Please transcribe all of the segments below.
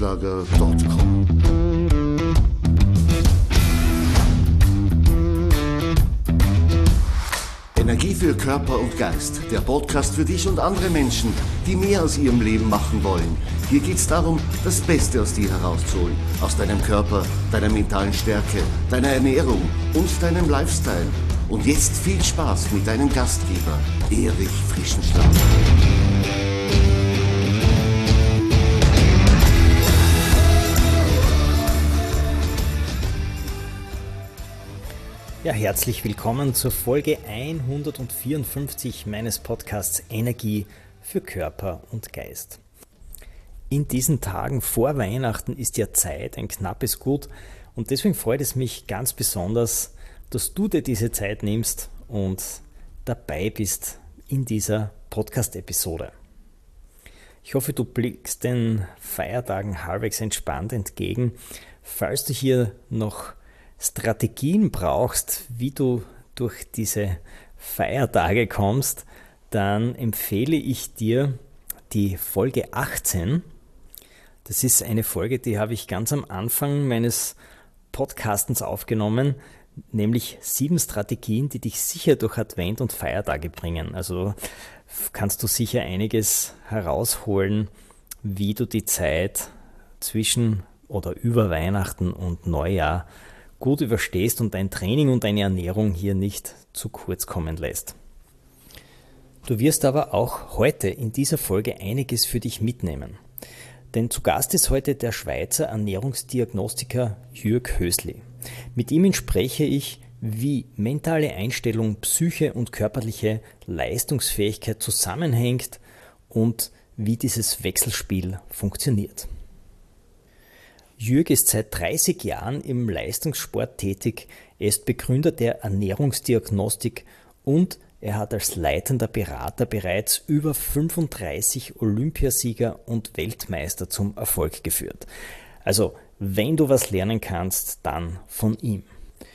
frischenschlager.com. Energie für Körper und Geist. Der Podcast für dich und andere Menschen, die mehr aus ihrem Leben machen wollen. Hier geht es darum, das Beste aus dir herauszuholen. Aus deinem Körper, deiner mentalen Stärke, deiner Ernährung und deinem Lifestyle. Und jetzt viel Spaß mit deinem Gastgeber, Erich Frischenschlager. Ja, herzlich willkommen zur Folge 154 meines Podcasts Energie für Körper und Geist. In diesen Tagen vor Weihnachten ist ja Zeit ein knappes Gut und deswegen freut es mich ganz besonders, dass du dir diese Zeit nimmst und dabei bist in dieser Podcast-Episode. Ich hoffe, du blickst den Feiertagen halbwegs entspannt entgegen. Falls du hier noch Strategien brauchst, wie du durch diese Feiertage kommst, dann empfehle ich dir die Folge 18. Das ist eine Folge, die habe ich ganz am Anfang meines Podcastens aufgenommen, nämlich 7 Strategien, die dich sicher durch Advent und Feiertage bringen. Also kannst du sicher einiges herausholen, wie du die Zeit zwischen oder über Weihnachten und Neujahr gut überstehst und dein Training und deine Ernährung hier nicht zu kurz kommen lässt. Du wirst aber auch heute in dieser Folge einiges für dich mitnehmen. Denn zu Gast ist heute der Schweizer Ernährungsdiagnostiker Jürg Hösli. Mit ihm spreche ich, wie mentale Einstellung, Psyche und körperliche Leistungsfähigkeit zusammenhängt und wie dieses Wechselspiel funktioniert. Jürg ist seit 30 Jahren im Leistungssport tätig, er ist Begründer der Ernährungsdiagnostik und er hat als leitender Berater bereits über 35 Olympiasieger und Weltmeister zum Erfolg geführt. Also, wenn du was lernen kannst, dann von ihm.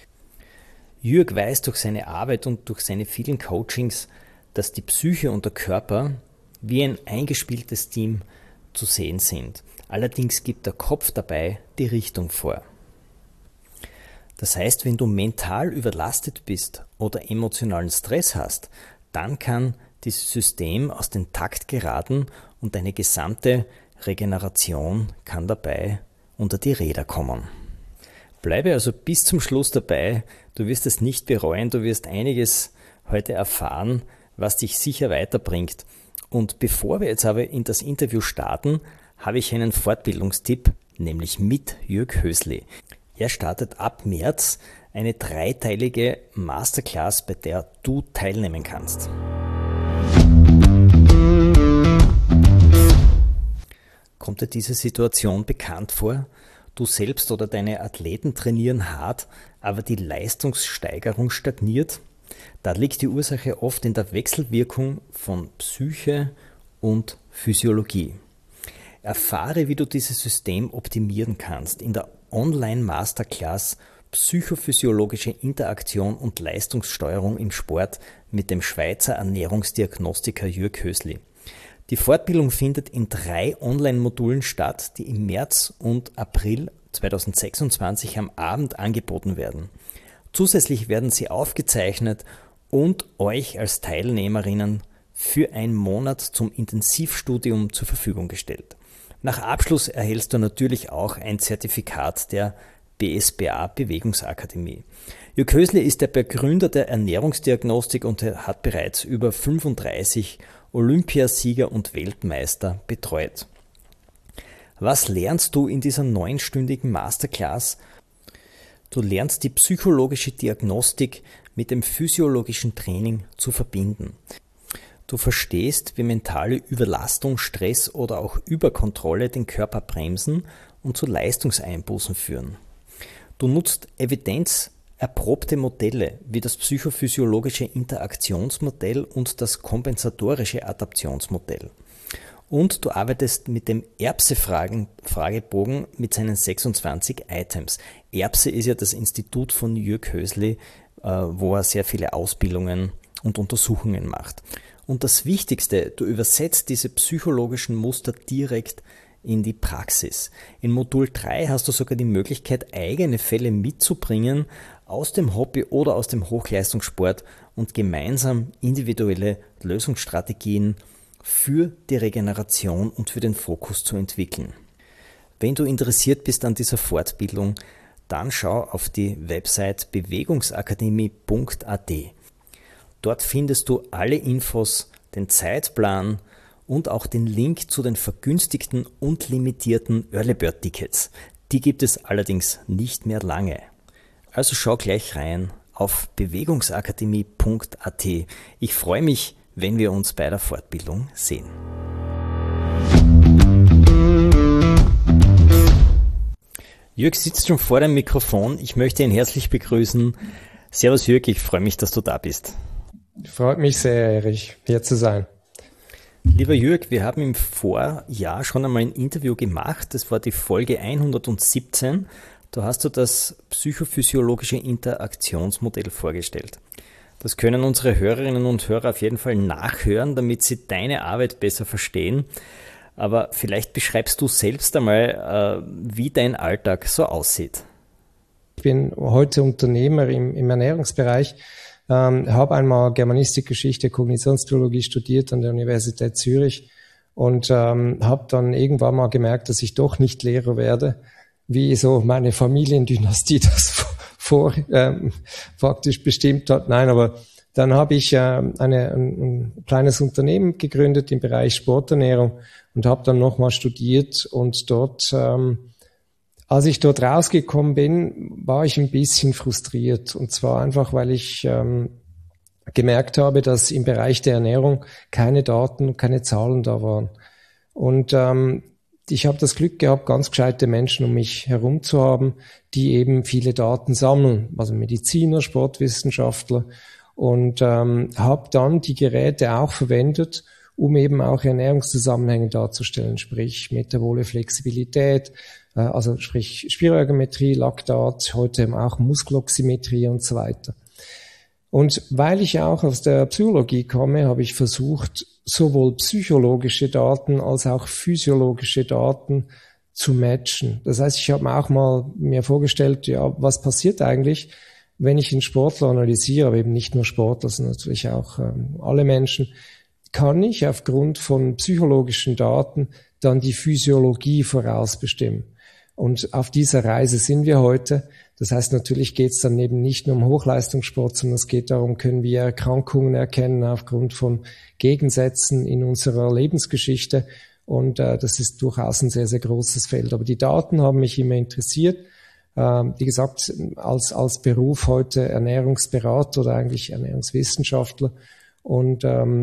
Jürg weiß durch seine Arbeit und durch seine vielen Coachings, dass die Psyche und der Körper wie ein eingespieltes Team zu sehen sind. Allerdings gibt der Kopf dabei die Richtung vor. Das heißt, wenn du mental überlastet bist oder emotionalen Stress hast, dann kann dieses System aus dem Takt geraten und deine gesamte Regeneration kann dabei unter die Räder kommen. Bleibe also bis zum Schluss dabei, du wirst es nicht bereuen, du wirst einiges heute erfahren, was dich sicher weiterbringt. Und bevor wir jetzt aber in das Interview starten, habe ich einen Fortbildungstipp, nämlich mit Jürg Hösli. Er startet ab März eine 3-teilige Masterclass, bei der du teilnehmen kannst. Kommt dir diese Situation bekannt vor? Du selbst oder deine Athleten trainieren hart, aber die Leistungssteigerung stagniert? Da liegt die Ursache oft in der Wechselwirkung von Psyche und Physiologie. Erfahre, wie du dieses System optimieren kannst in der Online-Masterclass Psychophysiologische Interaktion und Leistungssteuerung im Sport mit dem Schweizer Ernährungsdiagnostiker Jürg Hösli. Die Fortbildung findet in 3 Online-Modulen statt, die im März und April 2026 am Abend angeboten werden. Zusätzlich werden sie aufgezeichnet und euch als Teilnehmerinnen für einen Monat zum Intensivstudium zur Verfügung gestellt. Nach Abschluss erhältst du natürlich auch ein Zertifikat der BSBA Bewegungsakademie. Jürg Hösli ist der Begründer der Ernährungsdiagnostik und hat bereits über 35 Olympiasieger und Weltmeister betreut. Was lernst du in dieser 9-stündigen Masterclass? Du lernst die psychologische Diagnostik mit dem physiologischen Training zu verbinden. Du verstehst, wie mentale Überlastung, Stress oder auch Überkontrolle den Körper bremsen und zu Leistungseinbußen führen. Du nutzt evidenzerprobte Modelle wie das psychophysiologische Interaktionsmodell und das kompensatorische Adaptionsmodell. Und du arbeitest mit dem ERPSE-Fragebogen mit seinen 26 Items. ERPSE ist ja das Institut von Jürg Hösli, wo er sehr viele Ausbildungen und Untersuchungen macht. Und das Wichtigste, du übersetzt diese psychologischen Muster direkt in die Praxis. In Modul 3 hast du sogar die Möglichkeit, eigene Fälle mitzubringen aus dem Hobby oder aus dem Hochleistungssport und gemeinsam individuelle Lösungsstrategien für die Regeneration und für den Fokus zu entwickeln. Wenn du interessiert bist an dieser Fortbildung, dann schau auf die Website bewegungsakademie.at. Dort findest du alle Infos, den Zeitplan und auch den Link zu den vergünstigten und limitierten Early Bird Tickets. Die gibt es allerdings nicht mehr lange. Also schau gleich rein auf bewegungsakademie.at. Ich freue mich, wenn wir uns bei der Fortbildung sehen. Jürg sitzt schon vor dem Mikrofon. Ich möchte ihn herzlich begrüßen. Servus Jürg, ich freue mich, dass du da bist. Freut mich sehr, Erich, hier zu sein. Lieber Jürg, wir haben im Vorjahr schon einmal ein Interview gemacht. Das war die Folge 117. Da hast du das psychophysiologische Interaktionsmodell vorgestellt. Das können unsere Hörerinnen und Hörer auf jeden Fall nachhören, damit sie deine Arbeit besser verstehen. Aber vielleicht beschreibst du selbst einmal, wie dein Alltag so aussieht. Ich bin heute Unternehmer im Ernährungsbereich, habe einmal Germanistik, Geschichte, Kognitionsbiologie studiert an der Universität Zürich und habe dann irgendwann mal gemerkt, dass ich doch nicht Lehrer werde, wie so meine Familiendynastie das faktisch bestimmt hat. Nein, aber dann habe ich ein kleines Unternehmen gegründet im Bereich Sporternährung und habe dann nochmal studiert und dort, als ich dort rausgekommen bin, war ich ein bisschen frustriert und zwar einfach, weil ich gemerkt habe, dass im Bereich der Ernährung keine Daten, keine Zahlen da waren und ich habe das Glück gehabt, ganz gescheite Menschen um mich herum zu haben, die eben viele Daten sammeln, also Mediziner, Sportwissenschaftler und habe dann die Geräte auch verwendet, um eben auch Ernährungszusammenhänge darzustellen, sprich metabole Flexibilität, also sprich Spiroergometrie, Laktat, heute eben auch Muskeloximetrie und so weiter. Und weil ich auch aus der Psychologie komme, habe ich versucht, sowohl psychologische Daten als auch physiologische Daten zu matchen. Das heißt, ich habe mir auch mal vorgestellt, ja, was passiert eigentlich, wenn ich einen Sportler analysiere, aber eben nicht nur Sportler, sondern natürlich auch alle Menschen, kann ich aufgrund von psychologischen Daten dann die Physiologie vorausbestimmen. Und auf dieser Reise sind wir heute. Das heißt, natürlich geht es dann eben nicht nur um Hochleistungssport, sondern es geht darum, können wir Erkrankungen erkennen aufgrund von Gegensätzen in unserer Lebensgeschichte. Und das ist durchaus ein sehr, sehr großes Feld. Aber die Daten haben mich immer interessiert. Wie gesagt, als Beruf heute Ernährungsberater oder eigentlich Ernährungswissenschaftler. Und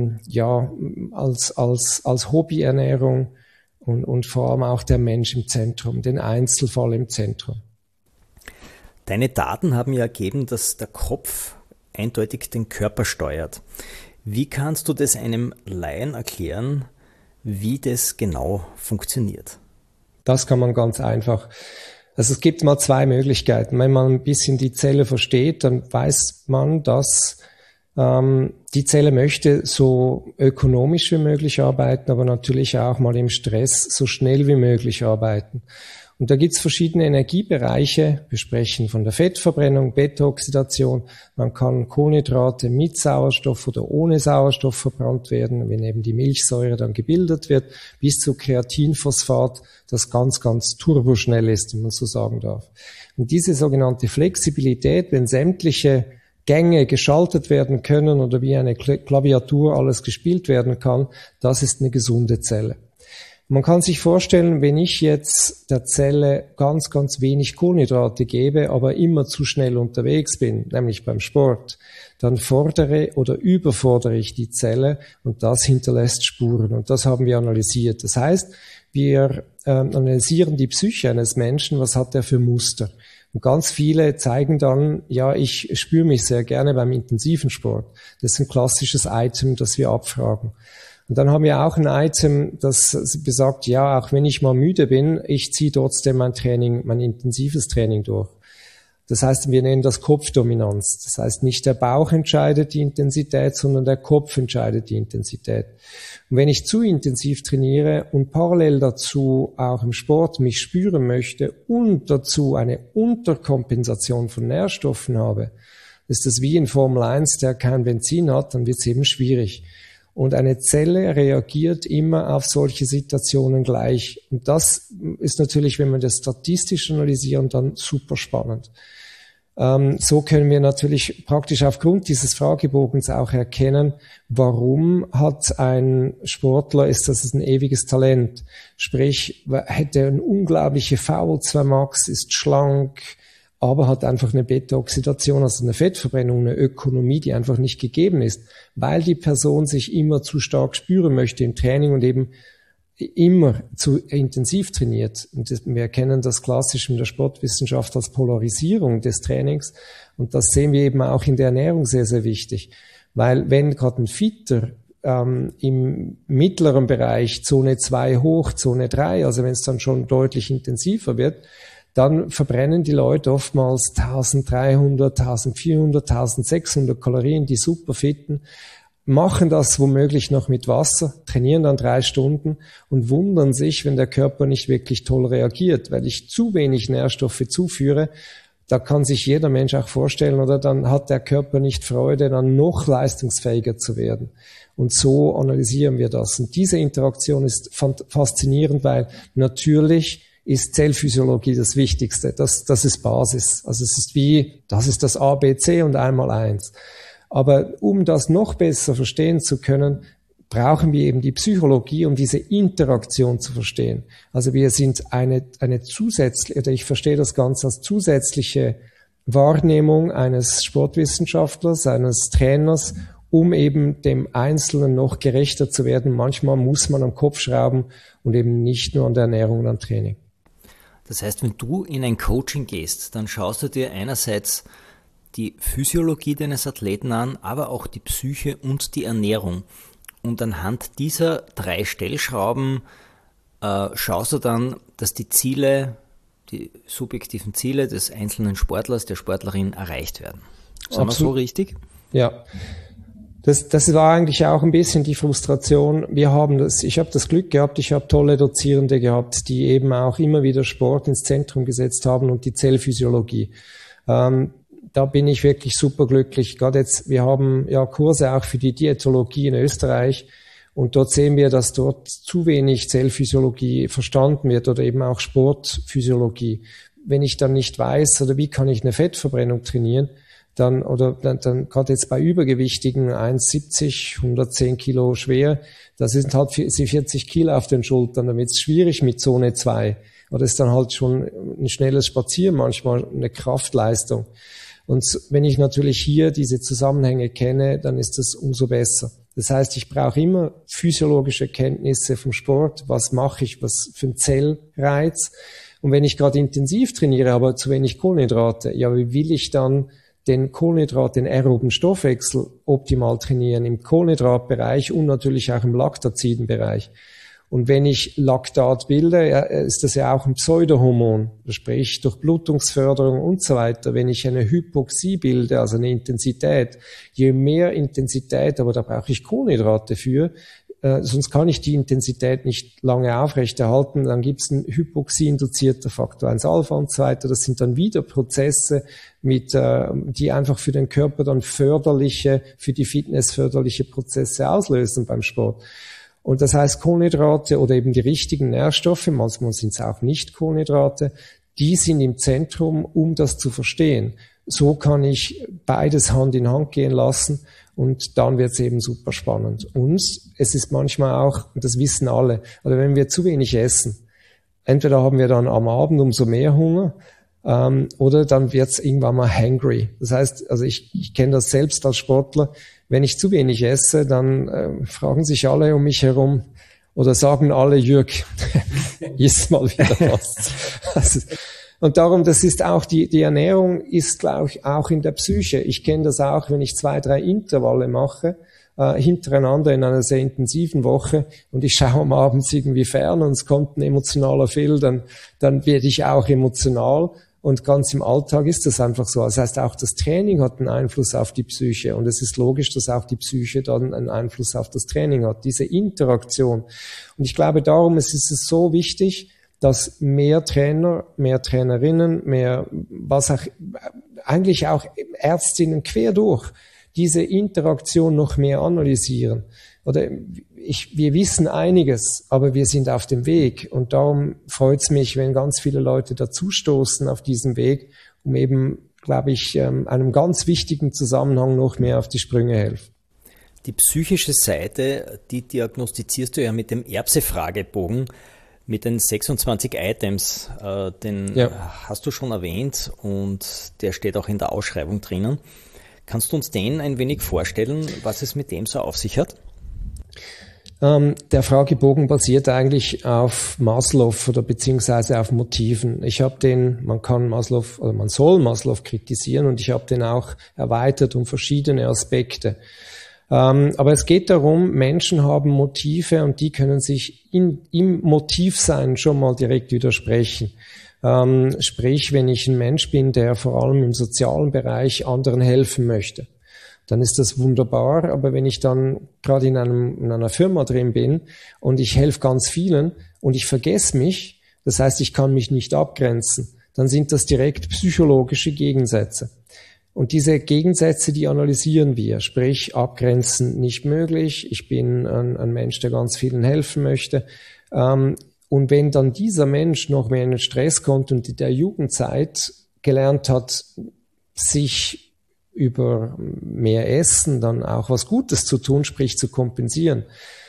als Hobbyernährung und vor allem auch der Mensch im Zentrum, den Einzelfall im Zentrum. Deine Daten haben ja ergeben, dass der Kopf eindeutig den Körper steuert. Wie kannst du das einem Laien erklären, wie das genau funktioniert? Das kann man ganz einfach. Also es gibt mal zwei Möglichkeiten. Wenn man ein bisschen die Zelle versteht, dann weiß man, dass die Zelle möchte so ökonomisch wie möglich arbeiten, aber natürlich auch mal im Stress so schnell wie möglich arbeiten. Und da gibt's verschiedene Energiebereiche. Wir sprechen von der Fettverbrennung, Beta-Oxidation. Man kann Kohlenhydrate mit Sauerstoff oder ohne Sauerstoff verbrannt werden, wenn eben die Milchsäure dann gebildet wird, bis zu Kreatinphosphat, das ganz, ganz turboschnell ist, wenn man so sagen darf. Und diese sogenannte Flexibilität, wenn sämtliche Gänge geschaltet werden können oder wie eine Klaviatur alles gespielt werden kann, das ist eine gesunde Zelle. Man kann sich vorstellen, wenn ich jetzt der Zelle ganz, ganz wenig Kohlenhydrate gebe, aber immer zu schnell unterwegs bin, nämlich beim Sport, dann fordere oder überfordere ich die Zelle und das hinterlässt Spuren und das haben wir analysiert. Das heißt, wir analysieren die Psyche eines Menschen, was hat er für Muster. Und ganz viele zeigen dann, ja, ich spüre mich sehr gerne beim intensiven Sport. Das ist ein klassisches Item, das wir abfragen. Und dann haben wir auch ein Item, das besagt, ja, auch wenn ich mal müde bin, ich ziehe trotzdem mein intensives Training durch. Das heißt, wir nennen das Kopfdominanz. Das heißt, nicht der Bauch entscheidet die Intensität, sondern der Kopf entscheidet die Intensität. Und wenn ich zu intensiv trainiere und parallel dazu auch im Sport mich spüren möchte und dazu eine Unterkompensation von Nährstoffen habe, ist das wie in Formel 1, der kein Benzin hat, dann wird es eben schwierig. Und eine Zelle reagiert immer auf solche Situationen gleich. Und das ist natürlich, wenn wir das statistisch analysieren, dann super spannend. So können wir natürlich praktisch aufgrund dieses Fragebogens auch erkennen, warum hat ein Sportler, ist das ein ewiges Talent? Sprich, hätte eine unglaubliche VO2 Max, ist schlank, aber hat einfach eine Beta-Oxidation, also eine Fettverbrennung, eine Ökonomie, die einfach nicht gegeben ist, weil die Person sich immer zu stark spüren möchte im Training und eben immer zu intensiv trainiert. Und wir erkennen das klassisch in der Sportwissenschaft als Polarisierung des Trainings. Und das sehen wir eben auch in der Ernährung sehr, sehr wichtig. Weil wenn gerade ein Fitter im mittleren Bereich Zone 2 hoch, Zone 3, also wenn es dann schon deutlich intensiver wird, dann verbrennen die Leute oftmals 1300, 1400, 1600 Kalorien, die super fitten, machen das womöglich noch mit Wasser, trainieren dann 3 Stunden und wundern sich, wenn der Körper nicht wirklich toll reagiert, weil ich zu wenig Nährstoffe zuführe. Da kann sich jeder Mensch auch vorstellen, oder dann hat der Körper nicht Freude, dann noch leistungsfähiger zu werden. Und so analysieren wir das. Und diese Interaktion ist faszinierend, weil natürlich ist Zellphysiologie das Wichtigste. Das ist Basis. Also es ist das ist das A, B, C und einmal 1. Aber um das noch besser verstehen zu können, brauchen wir eben die Psychologie, um diese Interaktion zu verstehen. Also wir sind eine zusätzliche, oder ich verstehe das Ganze als zusätzliche Wahrnehmung eines Sportwissenschaftlers, eines Trainers, um eben dem Einzelnen noch gerechter zu werden. Manchmal muss man am Kopf schrauben und eben nicht nur an der Ernährung und am Training. Das heißt, wenn du in ein Coaching gehst, dann schaust du dir einerseits die Physiologie deines Athleten an, aber auch die Psyche und die Ernährung. Und anhand dieser 3 Stellschrauben schaust du dann, dass die Ziele, die subjektiven Ziele des einzelnen Sportlers, der Sportlerin erreicht werden. Sind wir so richtig? Ja. Das war eigentlich auch ein bisschen die Frustration. Ich habe das Glück gehabt, ich habe tolle Dozierende gehabt, die eben auch immer wieder Sport ins Zentrum gesetzt haben und die Zellphysiologie. Da bin ich wirklich superglücklich. Gerade jetzt, wir haben ja Kurse auch für die Diätologie in Österreich und dort sehen wir, dass dort zu wenig Zellphysiologie verstanden wird oder eben auch Sportphysiologie. Wenn ich dann nicht weiß, oder wie kann ich eine Fettverbrennung trainieren, dann gerade jetzt bei Übergewichtigen 1,70, 110 Kilo schwer, das sind halt 40 Kilo auf den Schultern, dann wird es schwierig mit Zone 2. Oder ist dann halt schon ein schnelles Spazieren, manchmal eine Kraftleistung. Und wenn ich natürlich hier diese Zusammenhänge kenne, dann ist das umso besser. Das heißt, ich brauche immer physiologische Kenntnisse vom Sport. Was mache ich, was für ein Zellreiz? Und wenn ich gerade intensiv trainiere, aber zu wenig Kohlenhydrate, ja, wie will ich dann den Kohlenhydrat, den aeroben Stoffwechsel optimal trainieren im Kohlenhydratbereich und natürlich auch im Laktazidenbereich? Und wenn ich Laktat bilde, ist das ja auch ein Pseudohormon, sprich durch Blutungsförderung und so weiter. Wenn ich eine Hypoxie bilde, also eine Intensität, je mehr Intensität, aber da brauche ich Kohlenhydrate für, sonst kann ich die Intensität nicht lange aufrechterhalten. Dann gibt es einen hypoxie-induzierter Faktor 1 Alpha und so weiter. Das sind dann wieder Prozesse, die einfach für den Körper dann für die Fitness förderliche Prozesse auslösen beim Sport. Und das heißt, Kohlenhydrate oder eben die richtigen Nährstoffe, manchmal sind es auch nicht Kohlenhydrate, die sind im Zentrum, um das zu verstehen. So kann ich beides Hand in Hand gehen lassen und dann wird es eben super spannend. Und es ist manchmal auch, und das wissen alle, oder wenn wir zu wenig essen, entweder haben wir dann am Abend umso mehr Hunger, oder dann wird es irgendwann mal hangry. Das heißt, also ich kenne das selbst als Sportler, wenn ich zu wenig esse, dann fragen sich alle um mich herum oder sagen alle, Jürg, iss mal wieder was. Und darum, das ist auch, die Ernährung ist, glaube ich, auch in der Psyche. Ich kenne das auch, wenn ich 2, 3 Intervalle mache, hintereinander in einer sehr intensiven Woche und ich schaue am Abend irgendwie fern und es kommt ein emotionaler Film, dann werde ich auch emotional. Und ganz im Alltag ist das einfach so. Das heißt, auch das Training hat einen Einfluss auf die Psyche. Und es ist logisch, dass auch die Psyche dann einen Einfluss auf das Training hat. Diese Interaktion. Und ich glaube, darum ist es so wichtig, dass mehr Trainer, mehr Trainerinnen, eigentlich auch Ärztinnen quer durch diese Interaktion noch mehr analysieren. Wir wissen einiges, aber wir sind auf dem Weg. Und darum freut es mich, wenn ganz viele Leute dazustoßen auf diesem Weg, um eben, glaube ich, einem ganz wichtigen Zusammenhang noch mehr auf die Sprünge helfen. Die psychische Seite, die diagnostizierst du ja mit dem Erbse-Fragebogen, mit den 26 Items. Den hast du schon erwähnt und der steht auch in der Ausschreibung drinnen. Kannst du uns den ein wenig vorstellen, was es mit dem so auf sich hat? Der Fragebogen basiert eigentlich auf Maslow oder beziehungsweise auf Motiven. Man soll Maslow kritisieren und ich habe den auch erweitert um verschiedene Aspekte. Aber es geht darum, Menschen haben Motive und die können sich im Motivsein schon mal direkt widersprechen. Sprich, wenn ich ein Mensch bin, der vor allem im sozialen Bereich anderen helfen möchte, dann ist das wunderbar. Aber wenn ich dann gerade in einer Firma drin bin und ich helfe ganz vielen und ich vergesse mich, das heißt, ich kann mich nicht abgrenzen, dann sind das direkt psychologische Gegensätze. Und diese Gegensätze, die analysieren wir, sprich abgrenzen nicht möglich. Ich bin ein Mensch, der ganz vielen helfen möchte. Und wenn dann dieser Mensch noch mehr in den Stress kommt und in der Jugendzeit gelernt hat, sich über mehr Essen dann auch was Gutes zu tun, sprich zu kompensieren,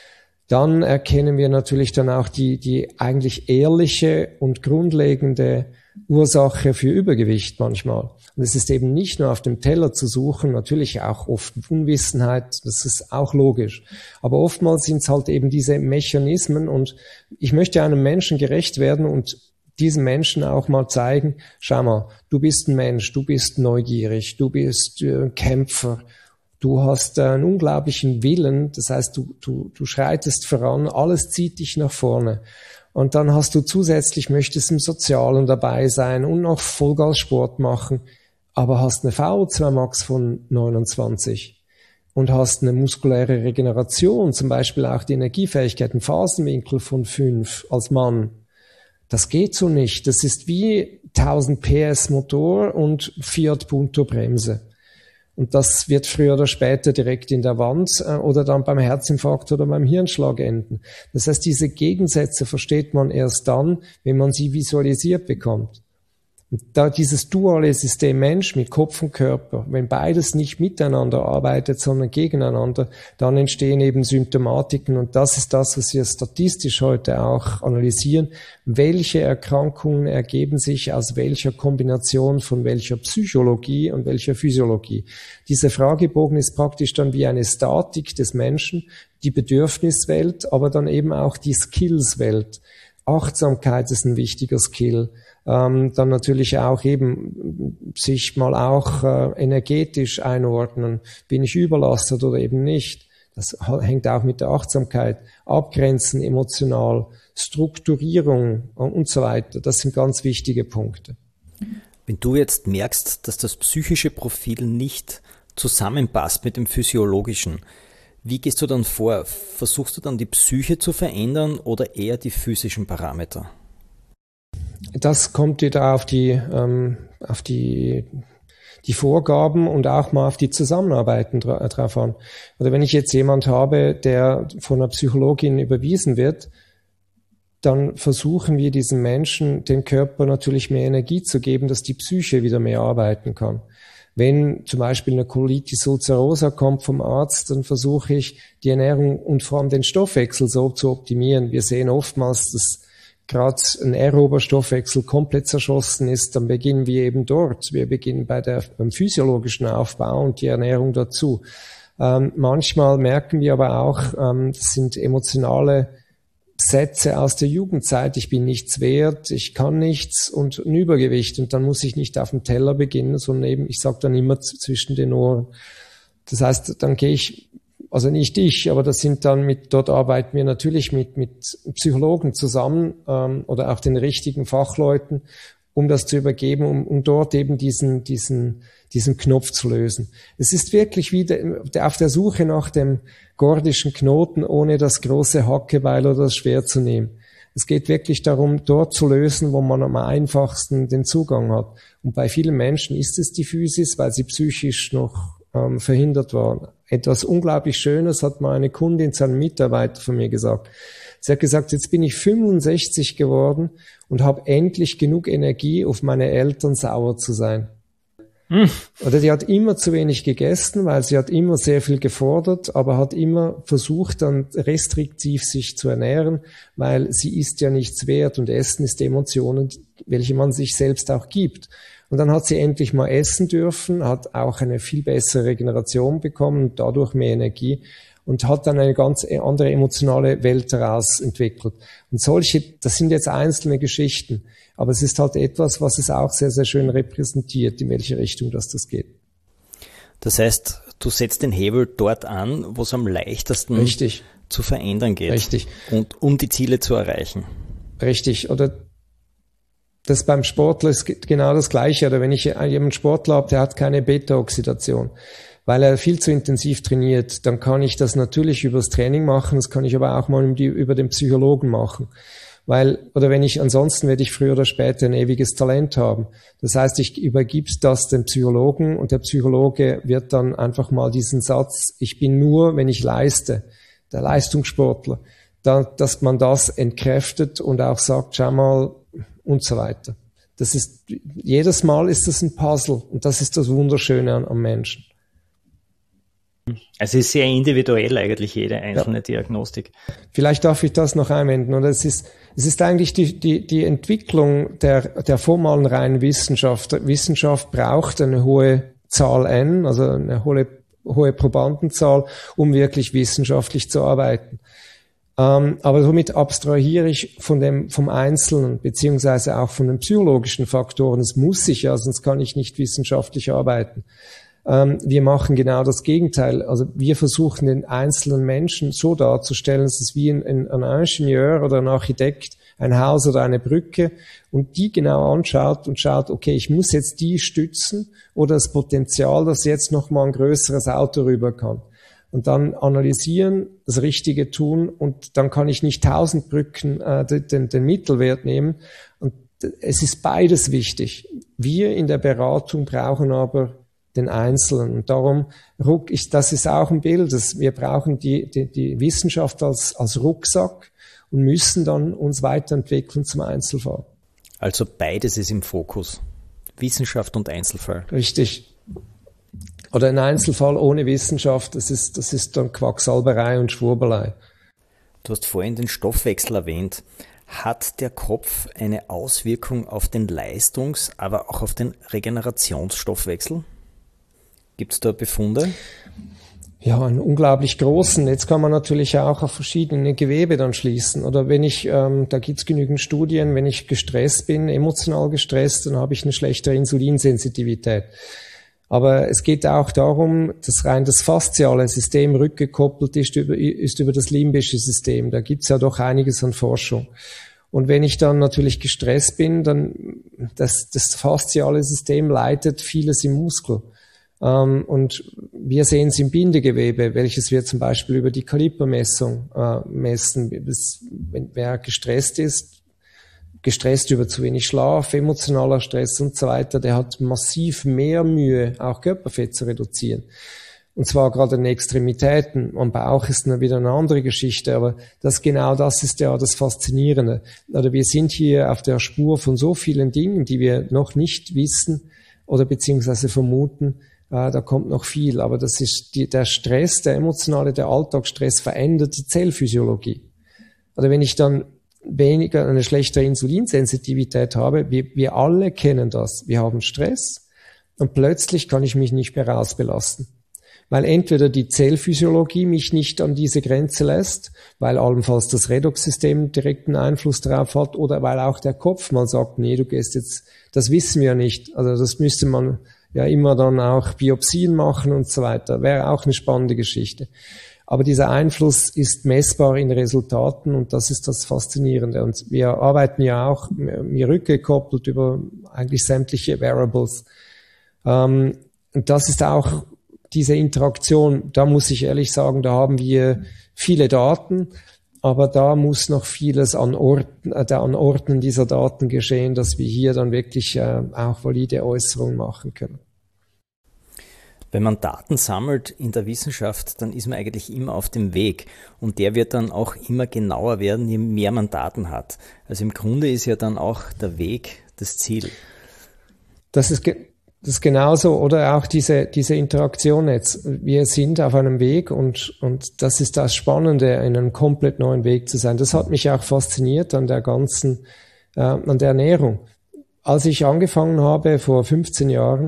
dann erkennen wir natürlich dann auch die eigentlich ehrliche und grundlegende Ursache für Übergewicht manchmal. Und es ist eben nicht nur auf dem Teller zu suchen, natürlich auch oft Unwissenheit, das ist auch logisch. Aber oftmals sind es halt eben diese Mechanismen und ich möchte einem Menschen gerecht werden und diesen Menschen auch mal zeigen, schau mal, du bist ein Mensch, du bist neugierig, du bist Kämpfer, du hast einen unglaublichen Willen, das heißt, du schreitest voran, alles zieht dich nach vorne. Und dann hast du zusätzlich, möchtest im Sozialen dabei sein und noch Vollgas Sport machen, aber hast eine VO2 Max von 29 und hast eine muskuläre Regeneration, zum Beispiel auch die Energiefähigkeit, einen Phasenwinkel von 5 als Mann. Das geht so nicht. Das ist wie 1000 PS Motor und Fiat Punto Bremse. Und das wird früher oder später direkt in der Wand oder dann beim Herzinfarkt oder beim Hirnschlag enden. Das heißt, diese Gegensätze versteht man erst dann, wenn man sie visualisiert bekommt. Und da dieses duale System Mensch mit Kopf und Körper, wenn beides nicht miteinander arbeitet, sondern gegeneinander, dann entstehen eben Symptomatiken und das ist das, was wir statistisch heute auch analysieren. Welche Erkrankungen ergeben sich aus welcher Kombination von welcher Psychologie und welcher Physiologie? Dieser Fragebogen ist praktisch dann wie eine Statik des Menschen, die Bedürfniswelt, aber dann eben auch die Skillswelt. Achtsamkeit ist ein wichtiger Skill. Dann natürlich auch eben sich mal auch energetisch einordnen. Bin ich überlastet oder eben nicht? Das hängt auch mit der Achtsamkeit. Abgrenzen emotional, Strukturierung und so weiter. Das sind ganz wichtige Punkte. Wenn du jetzt merkst, dass das psychische Profil nicht zusammenpasst mit dem physiologischen, wie gehst du dann vor? Versuchst du dann die Psyche zu verändern oder eher die physischen Parameter? Das kommt wieder auf die Vorgaben und auch mal auf die Zusammenarbeiten drauf an. Oder wenn ich jetzt jemand habe, der von einer Psychologin überwiesen wird, dann versuchen wir diesen Menschen, dem Körper natürlich mehr Energie zu geben, dass die Psyche wieder mehr arbeiten kann. Wenn zum Beispiel eine Colitis ulcerosa kommt vom Arzt, dann versuche ich, die Ernährung und vor allem den Stoffwechsel so zu optimieren. Wir sehen oftmals, dass gerade ein aerober Stoffwechsel komplett zerschossen ist, dann beginnen wir eben dort. Wir beginnen beim physiologischen Aufbau und die Ernährung dazu. Manchmal merken wir aber auch, das sind emotionale Sätze aus der Jugendzeit, ich bin nichts wert, ich kann nichts und ein Übergewicht und dann muss ich nicht auf dem Teller beginnen, sondern eben, ich sage dann immer zwischen den Ohren. Das heißt, dann gehe ich, also nicht ich, aber das sind dann dort arbeiten wir natürlich mit Psychologen zusammen oder auch den richtigen Fachleuten um das zu übergeben, um dort eben diesen Knopf zu lösen. Es ist wirklich wie auf der Suche nach dem gordischen Knoten, ohne das große Hackebeil oder das Schwert zu nehmen. Es geht wirklich darum, dort zu lösen, wo man am einfachsten den Zugang hat. Und bei vielen Menschen ist es die Physis, weil sie psychisch noch verhindert waren. Etwas unglaublich Schönes hat mal eine Kundin zu einem Mitarbeiter von mir gesagt. Sie hat gesagt, jetzt bin ich 65 geworden und habe endlich genug Energie, auf meine Eltern sauer zu sein. Oder die hat immer zu wenig gegessen, weil sie hat immer sehr viel gefordert, aber hat immer versucht, dann restriktiv sich zu ernähren, weil sie ist ja nichts wert und Essen ist Emotionen, welche man sich selbst auch gibt. Und dann hat sie endlich mal essen dürfen, hat auch eine viel bessere Regeneration bekommen, dadurch mehr Energie und hat dann eine ganz andere emotionale Welt daraus entwickelt. Und das sind jetzt einzelne Geschichten. Aber es ist halt etwas, was es auch sehr, sehr schön repräsentiert, in welche Richtung das geht. Das heißt, du setzt den Hebel dort an, wo es am leichtesten zu verändern geht. Richtig. Und um die Ziele zu erreichen. Richtig. Oder das beim Sportler ist genau das Gleiche. Oder wenn ich jemanden Sportler habe, der hat keine Beta-Oxidation, weil er viel zu intensiv trainiert, dann kann ich das natürlich übers Training machen, das kann ich aber auch mal über den Psychologen machen. Ansonsten werde ich früher oder später ein ewiges Talent haben. Das heißt, ich übergebe das dem Psychologen und der Psychologe wird dann einfach mal diesen Satz, ich bin nur, wenn ich leiste, der Leistungssportler, dass man das entkräftet und auch sagt, schau mal und so weiter. Jedes Mal ist das ein Puzzle und das ist das Wunderschöne am Menschen. Also es ist sehr individuell eigentlich jede einzelne Diagnostik. Vielleicht darf ich das noch einwenden. Und es ist eigentlich die Entwicklung der formalen reinen Wissenschaft. Wissenschaft braucht eine hohe Zahl N, also eine hohe Probandenzahl, um wirklich wissenschaftlich zu arbeiten. Aber somit abstrahiere ich vom Einzelnen, beziehungsweise auch von den psychologischen Faktoren. Das muss ich ja, sonst kann ich nicht wissenschaftlich arbeiten. Wir machen genau das Gegenteil. Also wir versuchen den einzelnen Menschen so darzustellen, dass es wie ein Ingenieur oder ein Architekt ein Haus oder eine Brücke und die genau anschaut und schaut, okay, ich muss jetzt die stützen oder das Potenzial, dass jetzt nochmal ein größeres Auto rüber kann. Und dann analysieren, das Richtige tun und dann kann ich nicht 1000 Brücken den Mittelwert nehmen. Und es ist beides wichtig. Wir in der Beratung brauchen aber den Einzelnen. Und darum, das ist auch ein Bild, wir brauchen die Wissenschaft als Rucksack und müssen dann uns weiterentwickeln zum Einzelfall. Also beides ist im Fokus. Wissenschaft und Einzelfall. Richtig. Oder ein Einzelfall ohne Wissenschaft, das ist dann Quacksalberei und Schwurbelei. Du hast vorhin den Stoffwechsel erwähnt. Hat der Kopf eine Auswirkung auf den aber auch auf den Regenerationsstoffwechsel? Gibt es da Befunde? Ja, einen unglaublich großen. Jetzt kann man natürlich auch auf verschiedene Gewebe dann schließen. Oder da gibt's genügend Studien, wenn ich gestresst bin, emotional gestresst, dann habe ich eine schlechtere Insulinsensitivität. Aber es geht auch darum, dass rein das fasziale System rückgekoppelt ist über das limbische System. Da gibt's ja doch einiges an Forschung. Und wenn ich dann natürlich gestresst bin, dann das fasziale System leitet vieles im Muskel. Und wir sehen es im Bindegewebe, welches wir zum Beispiel über die Kalipermessung messen. Wer gestresst ist, gestresst über zu wenig Schlaf, emotionaler Stress und so weiter, der hat massiv mehr Mühe, auch Körperfett zu reduzieren. Und zwar gerade in den Extremitäten. Am Bauch ist dann wieder eine andere Geschichte, aber das ist ja das Faszinierende. Oder wir sind hier auf der Spur von so vielen Dingen, die wir noch nicht wissen oder beziehungsweise vermuten. Da kommt noch viel, aber das ist der Stress, der emotionale, der Alltagsstress verändert die Zellphysiologie. Oder wenn ich dann eine schlechtere Insulinsensitivität habe, wir alle kennen das. Wir haben Stress und plötzlich kann ich mich nicht mehr rausbelasten. Weil entweder die Zellphysiologie mich nicht an diese Grenze lässt, weil allenfalls das Redoxsystem direkten Einfluss darauf hat oder weil auch der Kopf mal sagt, nee, du gehst jetzt, das wissen wir ja nicht. Also das müsste man ja immer dann auch Biopsien machen und so weiter. Wäre auch eine spannende Geschichte. Aber dieser Einfluss ist messbar in Resultaten und das ist das Faszinierende. Und wir arbeiten ja auch mir rückgekoppelt über eigentlich sämtliche Variables. Und das ist auch diese Interaktion, da muss ich ehrlich sagen, da haben wir viele Daten, aber da muss noch vieles an Orten dieser Daten geschehen, dass wir hier dann wirklich auch valide Äußerungen machen können. Wenn man Daten sammelt in der Wissenschaft, dann ist man eigentlich immer auf dem Weg und der wird dann auch immer genauer werden, je mehr man Daten hat. Also im Grunde ist ja dann auch der Weg das Ziel. Das ist genauso, oder auch diese Interaktion jetzt. Wir sind auf einem Weg und das ist das Spannende, in einem komplett neuen Weg zu sein. Das hat mich auch fasziniert an der an der Ernährung. Als ich angefangen habe vor 15 Jahren,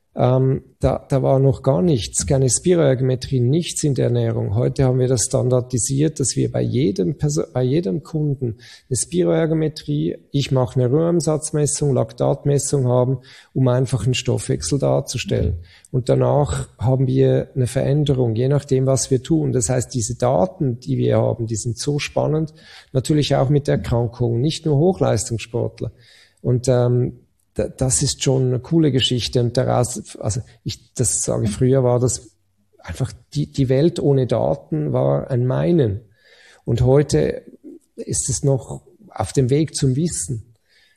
da war noch gar nichts, keine Spiroergometrie, nichts in der Ernährung. Heute haben wir das standardisiert, dass wir bei jedem Kunden eine Spiroergometrie, ich mache eine Rührumsatzmessung, Laktatmessung haben, um einfach einen Stoffwechsel darzustellen. Und danach haben wir eine Veränderung, je nachdem, was wir tun. Das heißt, diese Daten, die wir haben, die sind so spannend, natürlich auch mit Erkrankungen, nicht nur Hochleistungssportler. Und das ist schon eine coole Geschichte und daraus, das sage ich früher, war das einfach die Welt ohne Daten war ein Meinen und heute ist es noch auf dem Weg zum Wissen.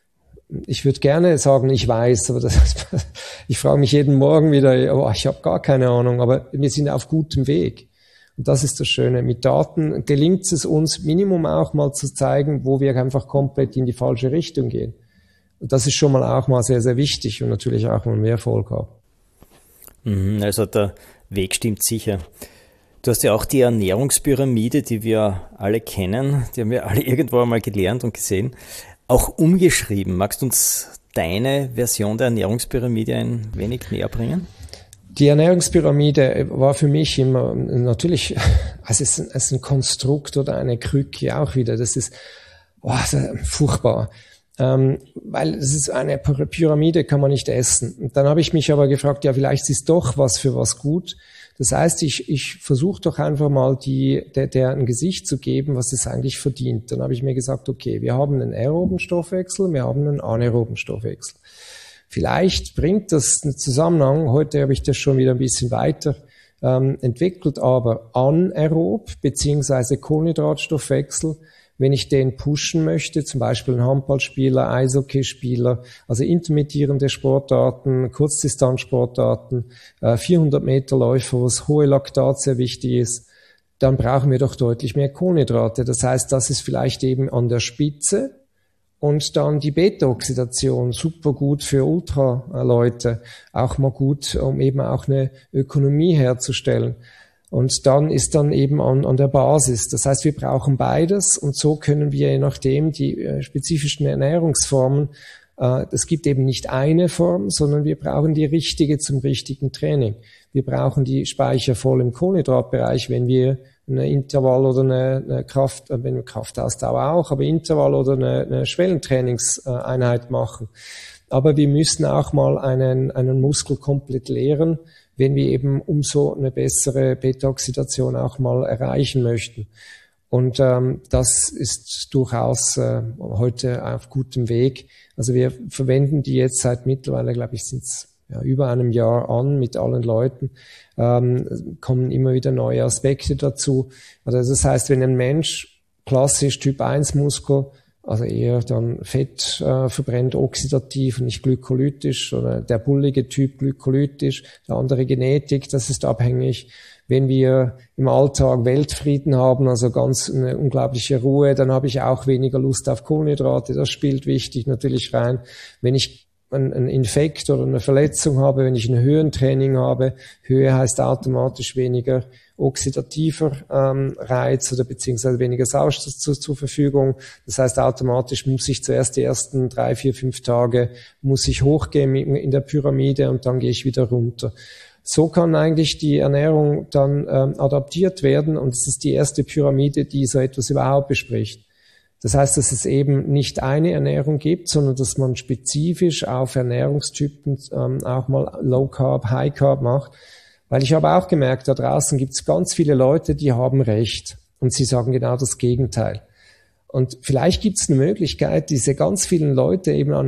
Ich würde gerne sagen, ich weiß, aber ich frage mich jeden Morgen wieder, ich habe gar keine Ahnung, aber wir sind auf gutem Weg. Und das ist das Schöne. Mit Daten gelingt es uns, Minimum auch mal zu zeigen, wo wir einfach komplett in die falsche Richtung gehen. Und das ist schon mal auch mal sehr, sehr wichtig und natürlich auch mal mehr Erfolg haben. Also der Weg stimmt sicher. Du hast ja auch die Ernährungspyramide, die wir alle kennen, die haben wir alle irgendwo einmal gelernt und gesehen, auch umgeschrieben. Magst du uns deine Version der Ernährungspyramide ein wenig näher bringen? Die Ernährungspyramide war für mich immer natürlich, es ist ein Konstrukt oder eine Krücke auch wieder. Das ist furchtbar. Weil es ist eine Pyramide, kann man nicht essen. Und dann habe ich mich aber gefragt, ja, vielleicht ist doch was für was gut. Das heißt, ich versuche doch einfach mal der ein Gesicht zu geben, was es eigentlich verdient. Dann habe ich mir gesagt, okay, wir haben einen aeroben Stoffwechsel, wir haben einen anaeroben Stoffwechsel. Vielleicht bringt das einen Zusammenhang, heute habe ich das schon wieder ein bisschen weiter entwickelt, aber anaerob beziehungsweise Kohlenhydratstoffwechsel, wenn ich den pushen möchte, zum Beispiel ein Handballspieler, Eishockeyspieler, also intermittierende Sportarten, Kurzdistanzsportarten, 400 Meter Läufer, wo das hohe Laktat sehr wichtig ist, dann brauchen wir doch deutlich mehr Kohlenhydrate. Das heißt, das ist vielleicht eben an der Spitze und dann die Beta-Oxidation, super gut für Ultraleute, auch mal gut, um eben auch eine Ökonomie herzustellen. Und dann ist dann eben an der Basis. Das heißt, wir brauchen beides und so können wir je nachdem die spezifischen Ernährungsformen, es gibt eben nicht eine Form, sondern wir brauchen die richtige zum richtigen Training. Wir brauchen die Speicher voll im Kohlenhydratbereich, wenn wir eine Intervall- oder eine Kraftausdauer auch, aber Intervall- oder eine Schwellentrainingseinheit machen. Aber wir müssen auch mal einen Muskel komplett leeren, wenn wir eben umso eine bessere Beta-Oxidation auch mal erreichen möchten. Und das ist durchaus heute auf gutem Weg. Also wir verwenden die jetzt seit mittlerweile, glaube ich, sind es über einem Jahr an mit allen Leuten. Kommen immer wieder neue Aspekte dazu. Also das heißt, wenn ein Mensch klassisch Typ 1 Muskel, also eher dann Fett verbrennt, oxidativ und nicht glykolytisch, oder der bullige Typ glykolytisch, der andere Genetik, das ist abhängig. Wenn wir im Alltag Weltfrieden haben, also ganz eine unglaubliche Ruhe, dann habe ich auch weniger Lust auf Kohlenhydrate, das spielt wichtig natürlich rein. Wenn ich einen Infekt oder eine Verletzung habe, wenn ich ein Höhentraining habe, Höhe heißt automatisch weniger oxidativer Reiz oder beziehungsweise weniger Sauerstoff zur Verfügung. Das heißt, automatisch muss ich zuerst die ersten 3, 4, 5 Tage muss ich hochgehen in der Pyramide und dann gehe ich wieder runter. So kann eigentlich die Ernährung dann adaptiert werden und es ist die erste Pyramide, die so etwas überhaupt bespricht. Das heißt, dass es eben nicht eine Ernährung gibt, sondern dass man spezifisch auf Ernährungstypen auch mal Low Carb, High Carb macht. Weil ich habe auch gemerkt, da draußen gibt es ganz viele Leute, die haben Recht und sie sagen genau das Gegenteil. Und vielleicht gibt es eine Möglichkeit, diese ganz vielen Leute eben an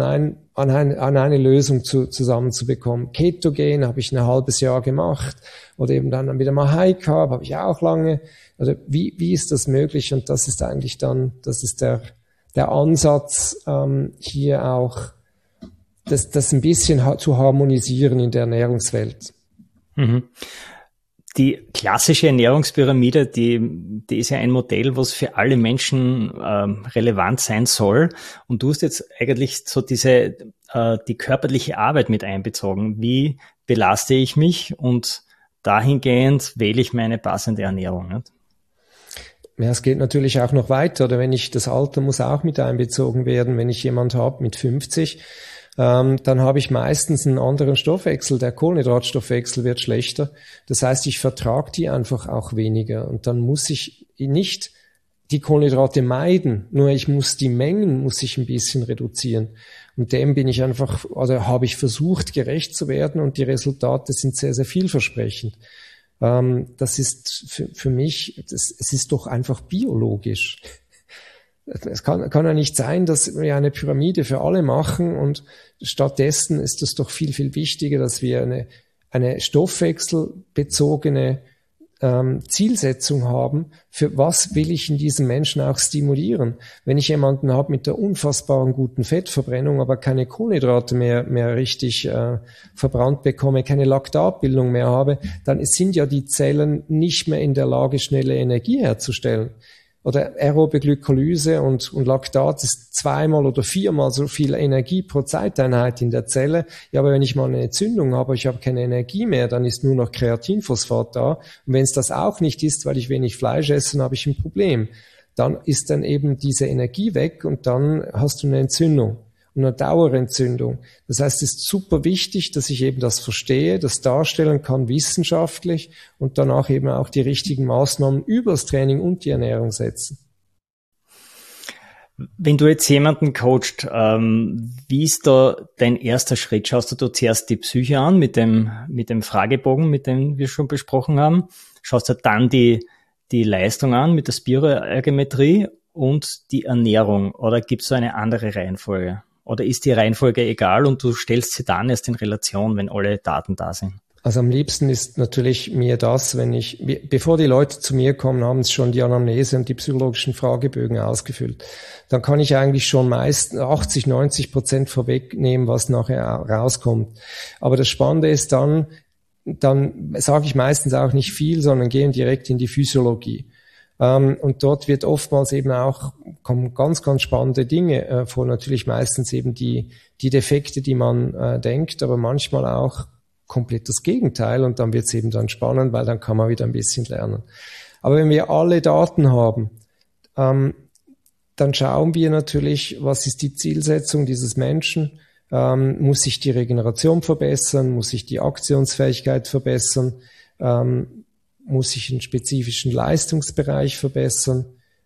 eine Lösung zusammenzubekommen. Ketogen habe ich ein halbes Jahr gemacht oder eben dann wieder mal High Carb habe ich auch lange. Oder wie ist das möglich? Und das ist eigentlich dann, das ist der Ansatz, hier auch das ein bisschen zu harmonisieren in der Ernährungswelt. Mhm. Die klassische Ernährungspyramide, die ist ja ein Modell, was für alle Menschen relevant sein soll. Und du hast jetzt eigentlich so die körperliche Arbeit mit einbezogen. Wie belaste ich mich? Und dahingehend wähle ich meine passende Ernährung, nicht? Ja, es geht natürlich auch noch weiter. Oder wenn das Alter muss auch mit einbezogen werden. Wenn ich jemand habe mit 50, dann habe ich meistens einen anderen Stoffwechsel. Der Kohlenhydratstoffwechsel wird schlechter. Das heißt, ich vertrage die einfach auch weniger. Und dann muss ich nicht die Kohlenhydrate meiden, nur ich muss die Mengen ein bisschen reduzieren. Und dem bin ich einfach, oder habe ich versucht, gerecht zu werden, und die Resultate sind sehr, sehr vielversprechend. Das ist für mich, es ist doch einfach biologisch. Es kann ja nicht sein, dass wir eine Pyramide für alle machen, und stattdessen ist es doch viel, viel wichtiger, dass wir eine stoffwechselbezogene Zielsetzung haben, für was will ich in diesem Menschen auch stimulieren. Wenn ich jemanden habe mit der unfassbaren guten Fettverbrennung, aber keine Kohlenhydrate mehr richtig verbrannt bekomme, keine Laktatbildung mehr habe, dann sind ja die Zellen nicht mehr in der Lage, schnelle Energie herzustellen. Oder aerobe Glykolyse und Laktat ist 2-mal oder 4-mal so viel Energie pro Zeiteinheit in der Zelle. Ja, aber wenn ich mal eine Entzündung habe, ich habe keine Energie mehr, dann ist nur noch Kreatinphosphat da. Und wenn es das auch nicht ist, weil ich wenig Fleisch esse, dann habe ich ein Problem. Dann ist dann eben diese Energie weg, und dann hast du eine Entzündung. Und eine Dauerentzündung. Das heißt, es ist super wichtig, dass ich eben das verstehe, das darstellen kann wissenschaftlich, und danach eben auch die richtigen Maßnahmen übers Training und die Ernährung setzen. Wenn du jetzt jemanden coachst, wie ist da dein erster Schritt? Schaust du zuerst die Psyche an mit dem Fragebogen, mit dem wir schon besprochen haben? Schaust du dann die Leistung an mit der Spiroergometrie und die Ernährung? Oder gibt es so eine andere Reihenfolge? Oder ist die Reihenfolge egal und du stellst sie dann erst in Relation, wenn alle Daten da sind? Also am liebsten ist natürlich mir das, bevor die Leute zu mir kommen, haben sie schon die Anamnese und die psychologischen Fragebögen ausgefüllt. Dann kann ich eigentlich schon meist 80-90% vorwegnehmen, was nachher rauskommt. Aber das Spannende ist dann sage ich meistens auch nicht viel, sondern gehen direkt in die Physiologie. Und dort wird oftmals eben kommen ganz, ganz spannende Dinge vor. Natürlich meistens eben die Defekte, die man denkt, aber manchmal auch komplett das Gegenteil. Und dann wird es eben dann spannend, weil dann kann man wieder ein bisschen lernen. Aber wenn wir alle Daten haben, dann schauen wir natürlich, was ist die Zielsetzung dieses Menschen? Muss sich die Regeneration verbessern? Muss sich die Aktionsfähigkeit verbessern? Muss sich einen spezifischen Leistungsbereich verbessern,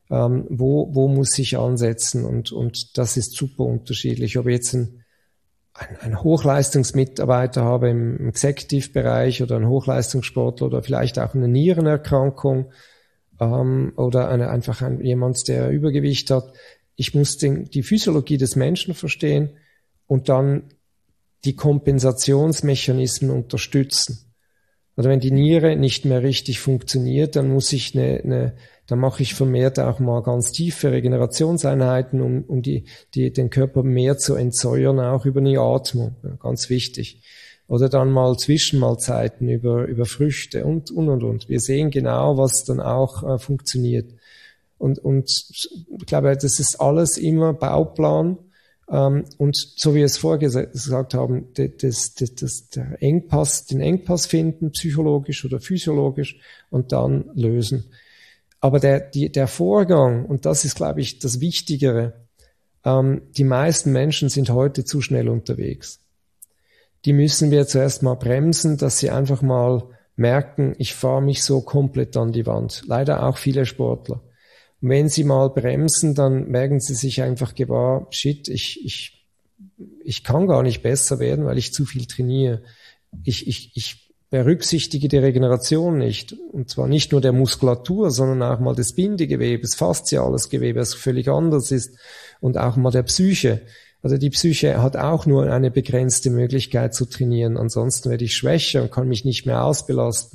wo muss ich ansetzen, und das ist super unterschiedlich. Ob ich jetzt einen Hochleistungsmitarbeiter habe im Executive-Bereich oder einen Hochleistungssportler oder vielleicht auch eine Nierenerkrankung oder einfach jemand, der Übergewicht hat. Ich muss die Physiologie des Menschen verstehen und dann die Kompensationsmechanismen unterstützen. Oder wenn die Niere nicht mehr richtig funktioniert, dann muss ich dann mache ich vermehrt auch mal ganz tiefe Regenerationseinheiten, um den Körper mehr zu entsäuern, auch über eine Atmung. Ja, ganz wichtig. Oder dann mal Zwischenmahlzeiten über Früchte und. Wir sehen genau, was dann auch funktioniert. Und ich glaube, das ist alles immer Bauplan. Und so wie wir es vorher gesagt haben, den Engpass finden, psychologisch oder physiologisch, und dann lösen. Aber der Vorgang, und das ist, glaube ich, das Wichtigere, die meisten Menschen sind heute zu schnell unterwegs. Die müssen wir zuerst mal bremsen, dass sie einfach mal merken, ich fahre mich so komplett an die Wand. Leider auch viele Sportler. Und wenn sie mal bremsen, dann merken sie sich einfach gewahr, shit, ich kann gar nicht besser werden, weil ich zu viel trainiere. Ich berücksichtige die Regeneration nicht. Und zwar nicht nur der Muskulatur, sondern auch mal des Bindegewebes, fasziales Gewebe, das völlig anders ist, und auch mal der Psyche. Also die Psyche hat auch nur eine begrenzte Möglichkeit zu trainieren. Ansonsten werde ich schwächer und kann mich nicht mehr ausbelasten.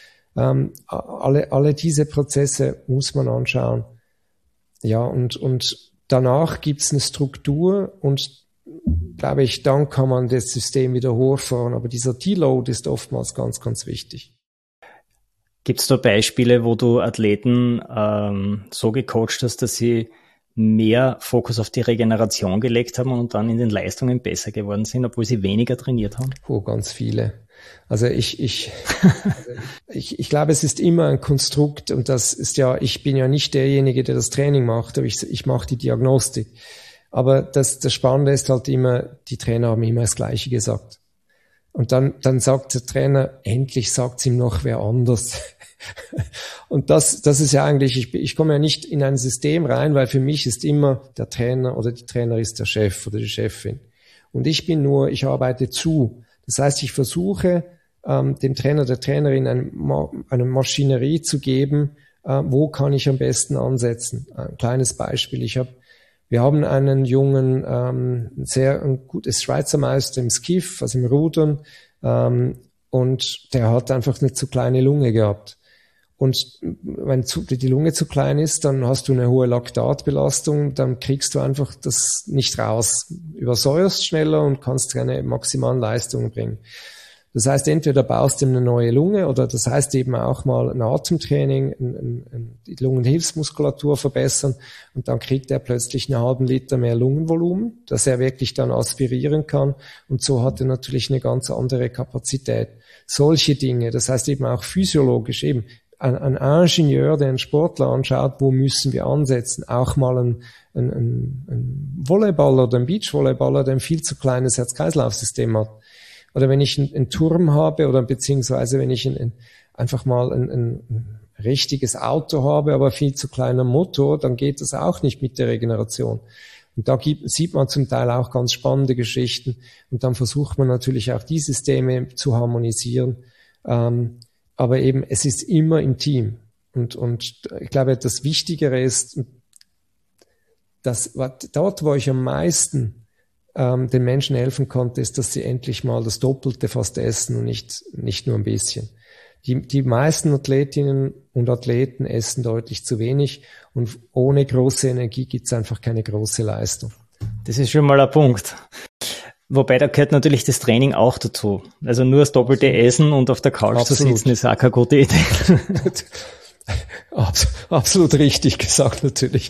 Alle diese Prozesse muss man anschauen. Ja, und danach gibt's eine Struktur und, glaube ich, dann kann man das System wieder hochfahren. Aber dieser Deload ist oftmals ganz, ganz wichtig. Gibt es da Beispiele, wo du Athleten so gecoacht hast, dass sie mehr Fokus auf die Regeneration gelegt haben und dann in den Leistungen besser geworden sind, obwohl sie weniger trainiert haben? Oh, ganz viele. Also ich glaube, es ist immer ein Konstrukt, und das ist ja, ich bin ja nicht derjenige, der das Training macht, aber ich mache die Diagnostik. Aber das Spannende ist halt immer, die Trainer haben immer das Gleiche gesagt. Und dann sagt der Trainer, endlich sagt's ihm noch wer anders. Und das ist ja eigentlich, ich komme ja nicht in ein System rein, weil für mich ist immer der Trainer oder die Trainer ist der Chef oder die Chefin. Und ich arbeite zu. Das heißt, ich versuche, dem Trainer, der Trainerin eine Maschinerie zu geben, wo kann ich am besten ansetzen. Ein kleines Beispiel. Wir haben einen jungen, ein gutes Schweizer Meister im Skiff, also im Rudern, und der hat einfach eine zu kleine Lunge gehabt. Und wenn die Lunge zu klein ist, dann hast du eine hohe Laktatbelastung, dann kriegst du einfach das nicht raus, übersäuerst schneller und kannst keine maximalen Leistungen bringen. Das heißt, entweder baust du eine neue Lunge, oder das heißt eben auch mal ein Atemtraining, die Lungenhilfsmuskulatur verbessern, und dann kriegt er plötzlich einen halben Liter mehr Lungenvolumen, dass er wirklich dann aspirieren kann, und so hat er natürlich eine ganz andere Kapazität. Solche Dinge, das heißt eben auch physiologisch eben, ein Ingenieur, der einen Sportler anschaut, wo müssen wir ansetzen, auch mal ein Volleyballer oder ein Beachvolleyballer, der ein viel zu kleines Herz-Kreislauf-System hat. Oder wenn ich einen Turm habe, oder beziehungsweise wenn ich einfach mal ein richtiges Auto habe, aber viel zu kleiner Motor, dann geht das auch nicht mit der Regeneration. Und da sieht man zum Teil auch ganz spannende Geschichten, und dann versucht man natürlich auch die Systeme zu harmonisieren. Aber eben, es ist immer im Team. Und ich glaube, das Wichtigere ist, dass dort, wo ich am meisten den Menschen helfen konnte, ist, dass sie endlich mal das Doppelte fast essen und nicht nur ein bisschen. Die meisten Athletinnen und Athleten essen deutlich zu wenig, und ohne große Energie gibt's einfach keine große Leistung. Das ist schon mal ein Punkt. Wobei, da gehört natürlich das Training auch dazu. Also nur das doppelte Essen und auf der Couch zu sitzen, ist auch keine gute Idee. Absolut richtig gesagt, natürlich.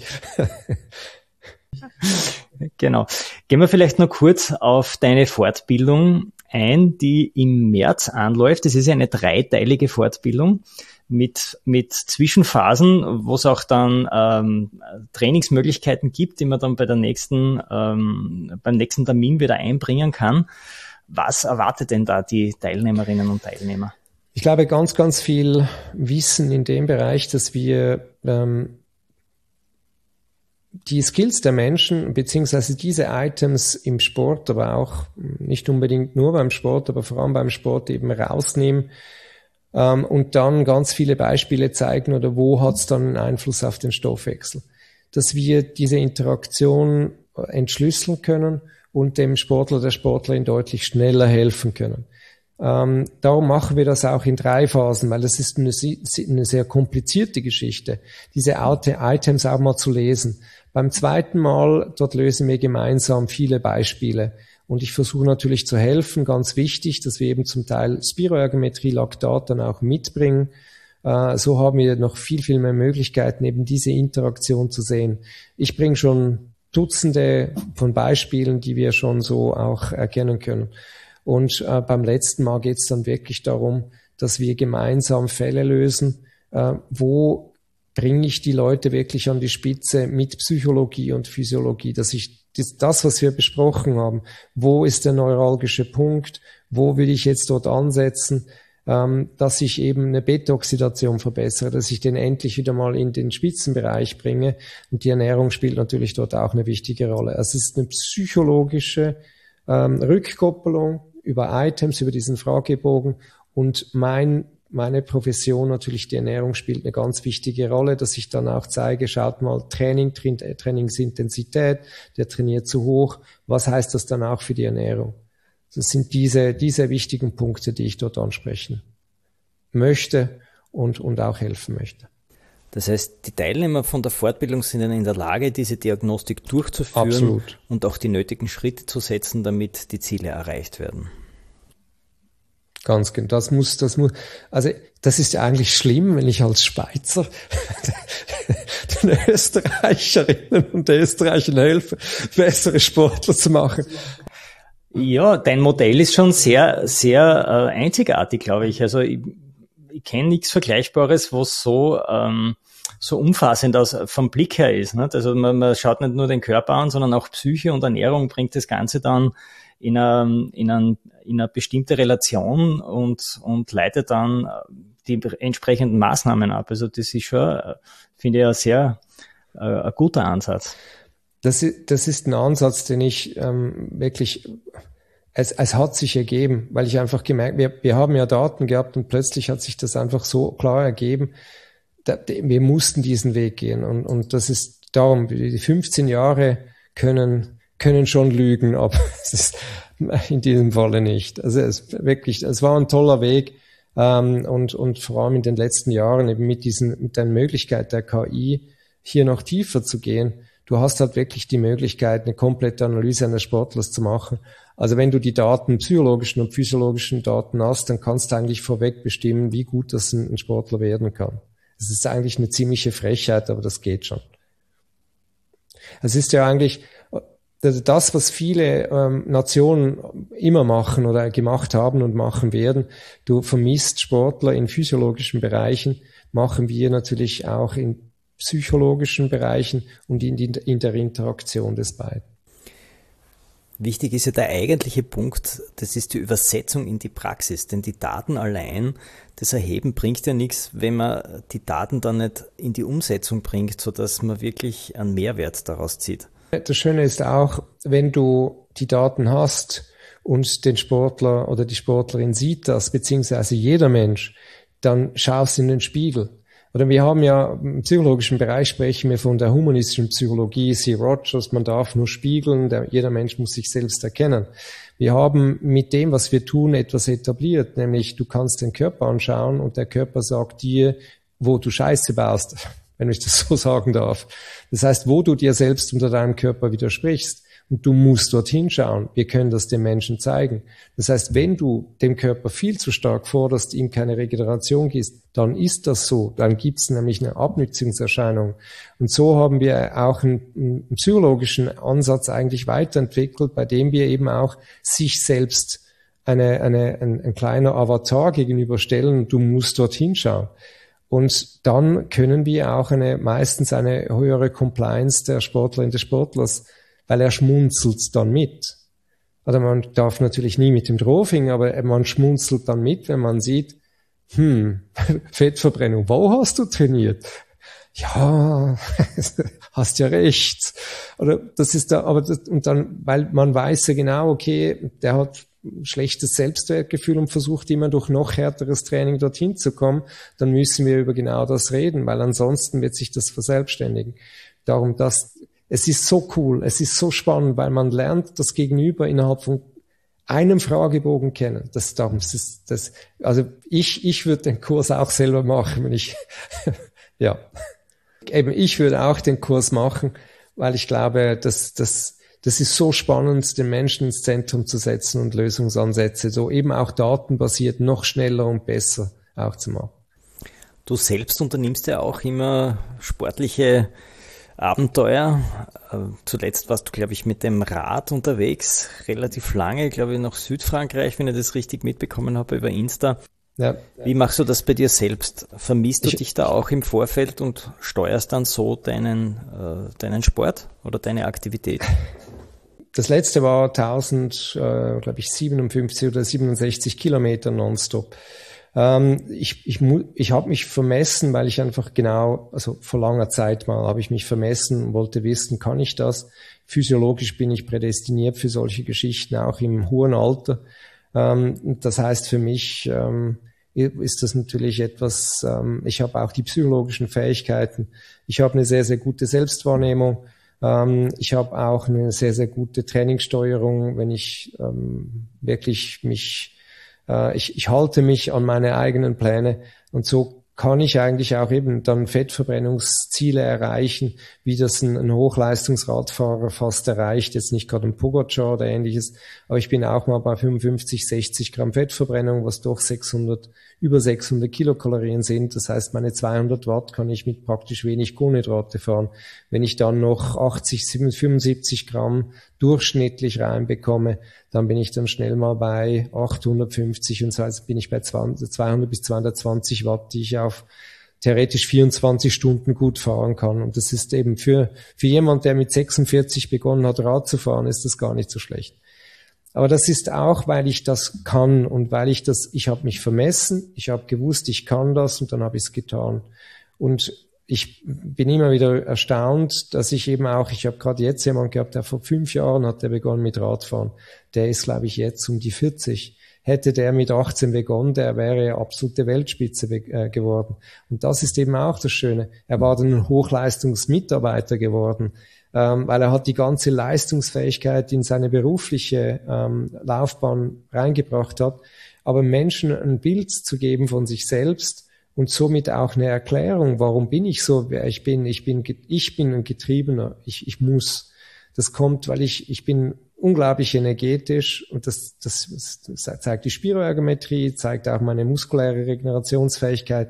Genau. Gehen wir vielleicht noch kurz auf deine Fortbildung ein, die im März anläuft. Das ist eine 3-teilige Fortbildung mit Zwischenphasen, wo es auch dann Trainingsmöglichkeiten gibt, die man dann beim nächsten Termin wieder einbringen kann. Was erwartet denn da die Teilnehmerinnen und Teilnehmer? Ich glaube, ganz, ganz viel Wissen in dem Bereich, dass wir die Skills der Menschen, beziehungsweise diese Items im Sport, aber auch nicht unbedingt nur beim Sport, aber vor allem beim Sport eben rausnehmen, und dann ganz viele Beispiele zeigen, oder wo hat es dann einen Einfluss auf den Stoffwechsel. Dass wir diese Interaktion entschlüsseln können und dem Sportler, der Sportlerin deutlich schneller helfen können. Darum machen wir das auch in 3 Phasen, weil das ist eine sehr komplizierte Geschichte, diese Items auch mal zu lesen. Beim zweiten Mal, dort lösen wir gemeinsam viele Beispiele. Und ich versuche natürlich zu helfen, ganz wichtig, dass wir eben zum Teil Spiroergometrie, Laktat dann auch mitbringen. So haben wir noch viel, viel mehr Möglichkeiten, eben diese Interaktion zu sehen. Ich bringe schon Dutzende von Beispielen, die wir schon so auch erkennen können. Und beim letzten Mal geht es dann wirklich darum, dass wir gemeinsam Fälle lösen, wo bringe ich die Leute wirklich an die Spitze mit Psychologie und Physiologie, dass ich das, was wir besprochen haben, wo ist der neuralgische Punkt, wo will ich jetzt dort ansetzen, dass ich eben eine Beta-Oxidation verbessere, dass ich den endlich wieder mal in den Spitzenbereich bringe, und die Ernährung spielt natürlich dort auch eine wichtige Rolle. Es ist eine psychologische Rückkoppelung über Items, über diesen Fragebogen, Und meine Profession natürlich, die Ernährung spielt eine ganz wichtige Rolle, dass ich dann auch zeige, schaut mal, Trainingsintensität, der trainiert zu hoch, was heißt das dann auch für die Ernährung? Das sind diese wichtigen Punkte, die ich dort ansprechen möchte und auch helfen möchte. Das heißt, die Teilnehmer von der Fortbildung sind dann in der Lage, diese Diagnostik durchzuführen. Absolut. Und auch die nötigen Schritte zu setzen, damit die Ziele erreicht werden. Ganz genau. Also das ist ja eigentlich schlimm, wenn ich als Schweizer den Österreicherinnen und Österreichern helfe, bessere Sportler zu machen. Ja, dein Modell ist schon sehr, sehr einzigartig, glaube ich. Also ich kenne nichts Vergleichbares, was so umfassend vom Blick her ist. Nicht? Also man schaut nicht nur den Körper an, sondern auch Psyche und Ernährung bringt das Ganze dann in eine bestimmte Relation und leitet dann die entsprechenden Maßnahmen ab. Also das ist schon, finde ich, ein sehr ein guter Ansatz. Das ist ein Ansatz, den ich wirklich, es hat sich ergeben, weil ich einfach gemerkt, wir haben ja Daten gehabt und plötzlich hat sich das einfach so klar ergeben, wir mussten diesen Weg gehen und das ist darum, die 15 Jahre können schon lügen, aber es ist in diesem Falle nicht. Also es war ein toller Weg und vor allem in den letzten Jahren eben mit der Möglichkeit der KI hier noch tiefer zu gehen. Du hast halt wirklich die Möglichkeit, eine komplette Analyse eines Sportlers zu machen. Also wenn du die Daten, psychologischen und physiologischen Daten hast, dann kannst du eigentlich vorweg bestimmen, wie gut das ein Sportler werden kann. Das ist eigentlich eine ziemliche Frechheit, aber das geht schon. Es ist ja eigentlich das, was viele Nationen immer machen oder gemacht haben und machen werden. Du vermisst Sportler in physiologischen Bereichen, machen wir natürlich auch in psychologischen Bereichen und in der Interaktion des beiden. Wichtig ist ja der eigentliche Punkt, das ist die Übersetzung in die Praxis, denn die Daten allein, das Erheben bringt ja nichts, wenn man die Daten dann nicht in die Umsetzung bringt, sodass man wirklich einen Mehrwert daraus zieht. Das Schöne ist auch, wenn du die Daten hast und den Sportler oder die Sportlerin sieht das, beziehungsweise jeder Mensch, dann schaust du in den Spiegel. Oder wir haben ja im psychologischen Bereich sprechen wir von der humanistischen Psychologie, C. Rogers, man darf nur spiegeln, jeder Mensch muss sich selbst erkennen. Wir haben mit dem, was wir tun, etwas etabliert, nämlich du kannst den Körper anschauen und der Körper sagt dir, wo du Scheiße baust, wenn ich das so sagen darf. Das heißt, wo du dir selbst unter deinem Körper widersprichst. Und du musst dorthin schauen. Wir können das den Menschen zeigen. Das heißt, wenn du dem Körper viel zu stark forderst, ihm keine Regeneration gibst, dann ist das so. Dann gibt es nämlich eine Abnützungserscheinung. Und so haben wir auch einen psychologischen Ansatz eigentlich weiterentwickelt, bei dem wir eben auch sich selbst ein kleiner Avatar gegenüberstellen und du musst dorthin schauen. Und dann können wir auch meistens eine höhere Compliance der Sportlerin des Sportlers, weil er schmunzelt dann mit. Oder man darf natürlich nie mit dem Drohfinger, aber man schmunzelt dann mit, wenn man sieht, Fettverbrennung, wo hast du trainiert? Ja, hast ja recht. Oder das ist da, und dann, weil man weiß ja genau, okay, der hat schlechtes Selbstwertgefühl und versucht immer durch noch härteres Training dorthin zu kommen, dann müssen wir über genau das reden, weil ansonsten wird sich das verselbstständigen. Darum, es ist so cool, es ist so spannend, weil man lernt das Gegenüber innerhalb von einem Fragebogen kennen. Also ich würde den Kurs auch selber machen, wenn ich, ja. Eben, ich würde auch den Kurs machen, weil ich glaube, das ist so spannend, den Menschen ins Zentrum zu setzen und Lösungsansätze, so eben auch datenbasiert noch schneller und besser auch zu machen. Du selbst unternimmst ja auch immer sportliche Abenteuer. Zuletzt warst du, glaube ich, mit dem Rad unterwegs, relativ lange, glaube ich, nach Südfrankreich, wenn ich das richtig mitbekommen habe über Insta. Ja. Wie machst du das bei dir selbst? Vermisst du dich da auch im Vorfeld und steuerst dann so deinen Sport oder deine Aktivität? Das letzte war 57 oder 67 Kilometer nonstop. Ich habe mich vermessen, weil ich einfach also vor langer Zeit mal habe ich mich vermessen und wollte wissen, kann ich das? Physiologisch bin ich prädestiniert für solche Geschichten, auch im hohen Alter. Das heißt für mich ist das natürlich etwas, ich habe auch die psychologischen Fähigkeiten, ich habe eine sehr, sehr gute Selbstwahrnehmung, ich habe auch eine sehr, sehr gute Trainingssteuerung, wenn ich wirklich ich halte mich an meine eigenen Pläne und so kann ich eigentlich auch eben dann Fettverbrennungsziele erreichen, wie das ein Hochleistungsradfahrer fast erreicht, jetzt nicht gerade ein Pogacar oder ähnliches, aber ich bin auch mal bei 55, 60 Gramm Fettverbrennung, was doch über 600 Kilokalorien sind. Das heißt, meine 200 Watt kann ich mit praktisch wenig Kohlenhydrate fahren. Wenn ich dann noch 80, 75 Gramm durchschnittlich reinbekomme, dann bin ich dann schnell mal bei 850 und so bin ich bei 200 bis 220 Watt, die ich auf theoretisch 24 Stunden gut fahren kann. Und das ist eben für jemand, der mit 46 begonnen hat, Rad zu fahren, ist das gar nicht so schlecht. Aber das ist auch, weil ich das kann und weil ich habe mich vermessen, ich habe gewusst, ich kann das und dann habe ich es getan. Und ich bin immer wieder erstaunt, dass ich eben auch, ich habe gerade jetzt jemanden gehabt, der vor 5 Jahren hat der begonnen mit Radfahren. Der ist, glaube ich, jetzt um die 40. Hätte der mit 18 begonnen, der wäre absolute Weltspitze geworden. Und das ist eben auch das Schöne. Er war dann ein Hochleistungsmitarbeiter geworden, weil er hat die ganze Leistungsfähigkeit in seine berufliche Laufbahn reingebracht hat. Aber Menschen ein Bild zu geben von sich selbst und somit auch eine Erklärung, warum bin ich so, wer ich bin. Ich bin ein Getriebener. Ich muss. Das kommt, weil ich bin unglaublich energetisch und das zeigt die Spiroergometrie, zeigt auch meine muskuläre Regenerationsfähigkeit.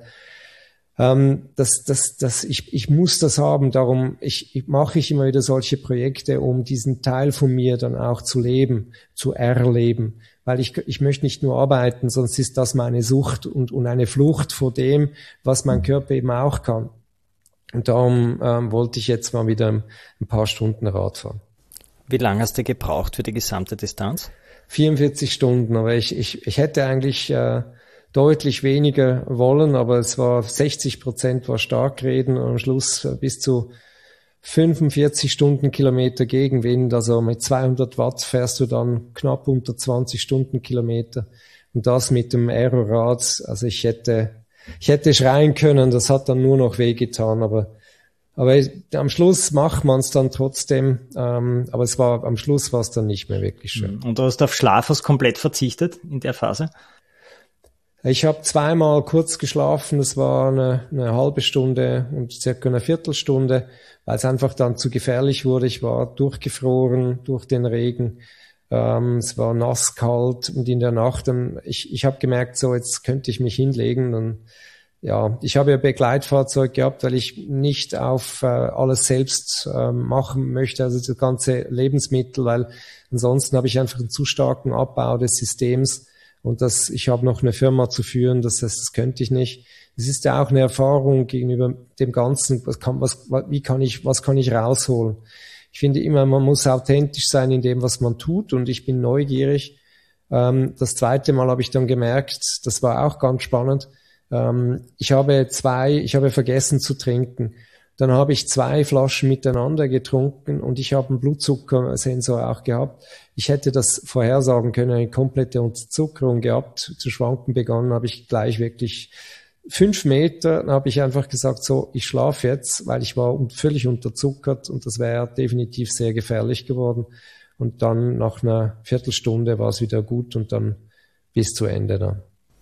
Ich muss das haben, darum mache ich immer wieder solche Projekte, um diesen Teil von mir dann auch zu leben, zu erleben. Weil ich möchte nicht nur arbeiten, sonst ist das meine Sucht und eine Flucht vor dem, was mein Körper eben auch kann. Und darum wollte ich jetzt mal wieder ein paar Stunden Rad fahren. Wie lange hast du gebraucht für die gesamte Distanz? 44 Stunden, aber ich hätte eigentlich deutlich weniger wollen, aber es war 60% war Starkregen und am Schluss bis zu 45 Stundenkilometer Gegenwind, also mit 200 Watt fährst du dann knapp unter 20 Stundenkilometer und das mit dem Aerorad, also ich hätte schreien können, das hat dann nur noch wehgetan, aber am Schluss macht man es dann trotzdem, aber am Schluss war es dann nicht mehr wirklich schön. Und du hast auf Schlaf komplett verzichtet in der Phase? Ich habe zweimal kurz geschlafen, das war eine halbe Stunde und circa eine Viertelstunde, weil es einfach dann zu gefährlich wurde. Ich war durchgefroren durch den Regen, es war nass, kalt und in der Nacht, ich habe gemerkt, so jetzt könnte ich mich hinlegen. Und ja, ich habe ja Begleitfahrzeug gehabt, weil ich nicht auf alles selbst machen möchte, also das ganze Lebensmittel, weil ansonsten habe ich einfach einen zu starken Abbau des Systems. Und ich habe noch eine Firma zu führen, das heißt, das könnte ich nicht. Es ist ja auch eine Erfahrung gegenüber dem Ganzen, was kann ich rausholen. Ich finde immer, man muss authentisch sein in dem, was man tut und ich bin neugierig. Das zweite Mal habe ich dann gemerkt, das war auch ganz spannend, ich habe vergessen zu trinken. Dann habe ich 2 Flaschen miteinander getrunken und ich habe einen Blutzuckersensor auch gehabt. Ich hätte das vorhersagen können, eine komplette Unterzuckerung gehabt. Zu schwanken begonnen habe ich gleich wirklich 5 Meter. Dann habe ich einfach gesagt, so, ich schlafe jetzt, weil ich war völlig unterzuckert und das wäre definitiv sehr gefährlich geworden. Und dann nach einer Viertelstunde war es wieder gut und dann bis zu Ende dann.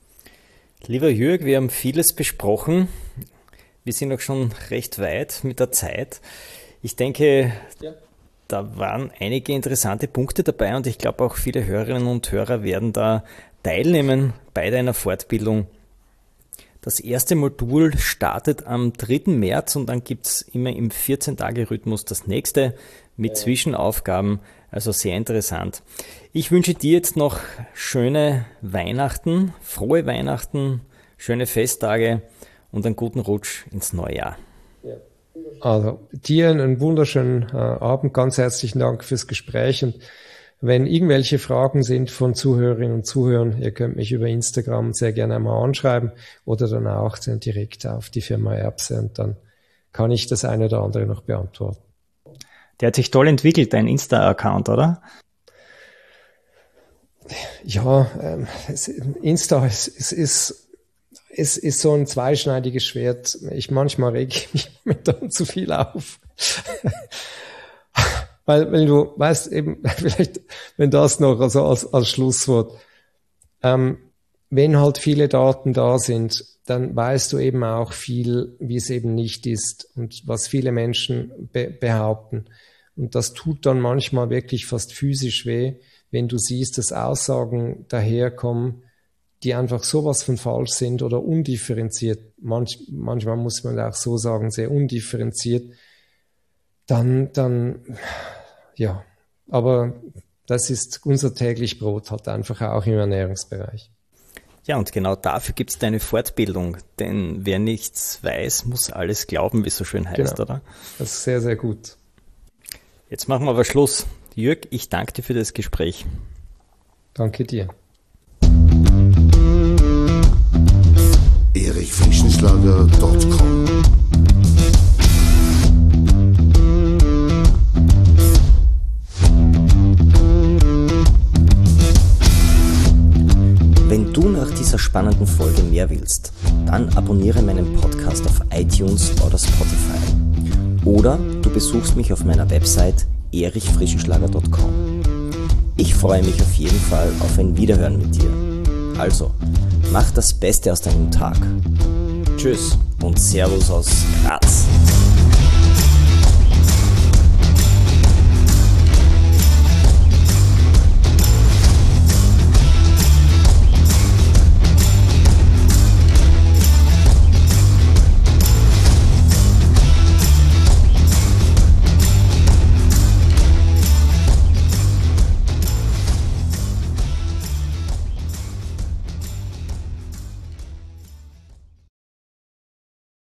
Lieber Jürg, wir haben vieles besprochen. Wir sind auch schon recht weit mit der Zeit. Ich denke, da waren einige interessante Punkte dabei und ich glaube auch viele Hörerinnen und Hörer werden da teilnehmen bei deiner Fortbildung. Das erste Modul startet am 3. März und dann gibt es immer im 14-Tage-Rhythmus das nächste mit Zwischenaufgaben, also sehr interessant. Ich wünsche dir jetzt noch schöne Weihnachten, frohe Weihnachten, schöne Festtage und einen guten Rutsch ins neue Jahr. Also dir einen wunderschönen Abend, ganz herzlichen Dank fürs Gespräch und wenn irgendwelche Fragen sind von Zuhörerinnen und Zuhörern, ihr könnt mich über Instagram sehr gerne einmal anschreiben oder dann auch direkt auf die Firma Erbse und dann kann ich das eine oder andere noch beantworten. Der hat sich toll entwickelt, dein Insta-Account, oder? Insta ist so ein zweischneidiges Schwert. Manchmal rege ich mich mit dann zu viel auf. Weil du weißt eben, vielleicht, wenn das noch also als Schlusswort, wenn halt viele Daten da sind, dann weißt du eben auch viel, wie es eben nicht ist und was viele Menschen behaupten. Und das tut dann manchmal wirklich fast physisch weh, wenn du siehst, dass Aussagen daherkommen, die einfach sowas von falsch sind oder undifferenziert. Manchmal muss man auch so sagen, sehr undifferenziert. Dann, ja. Aber das ist unser täglich Brot, halt einfach auch im Ernährungsbereich. Ja, und genau dafür gibt's deine Fortbildung, denn wer nichts weiß, muss alles glauben, wie es so schön heißt, genau. Oder? Das ist sehr, sehr gut. Jetzt machen wir aber Schluss. Jörg, ich danke dir für das Gespräch. Danke dir. erichfrischenschlager.com Wenn du nach dieser spannenden Folge mehr willst, dann abonniere meinen Podcast auf iTunes oder Spotify. Oder du besuchst mich auf meiner Website erichfrischenschlager.com. Ich freue mich auf jeden Fall auf ein Wiederhören mit dir. Also, mach das Beste aus deinem Tag. Tschüss und Servus aus Graz.